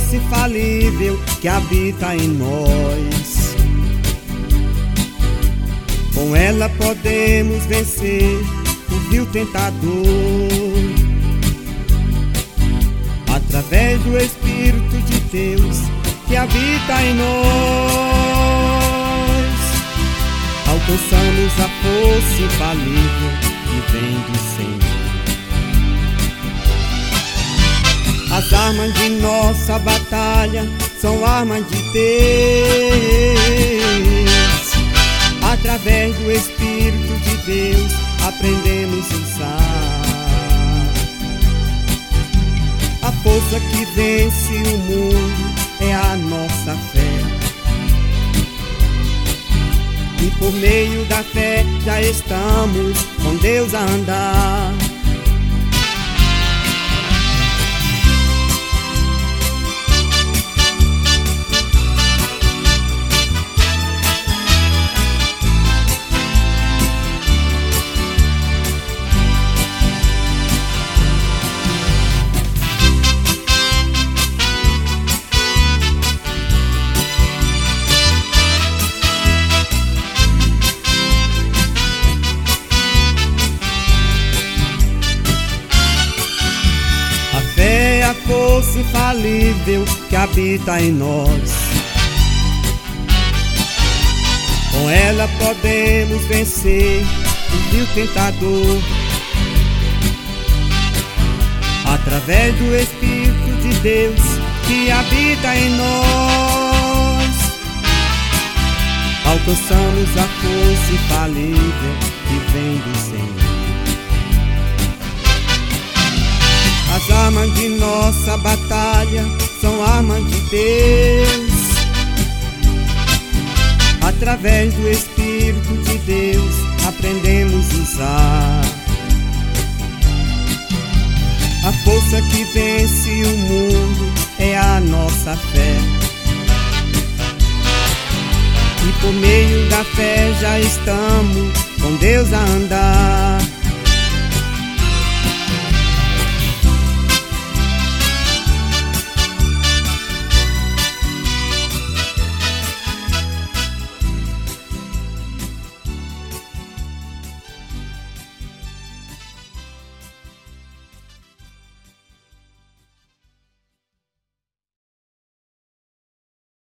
força infalível que habita em nós. Com ela podemos vencer o vil tentador, através do Espírito de Deus que habita em nós. Alcançamos a força infalível que vem do Senhor. As armas de nossa batalha são armas de Deus. Através do Espírito de Deus aprendemos a usar a força que vence o mundo, é a nossa fé. E por meio da fé já estamos com Deus a andar. A força infalível que habita em nós. Com ela podemos vencer o vil tentador, através do Espírito de Deus que habita em nós. Alcançamos a força infalível que vem do Senhor. As armas de nossa batalha são armas de Deus. Através do Espírito de Deus aprendemos a usar a força que vence o mundo, é a nossa fé. E por meio da fé já estamos com Deus a andar.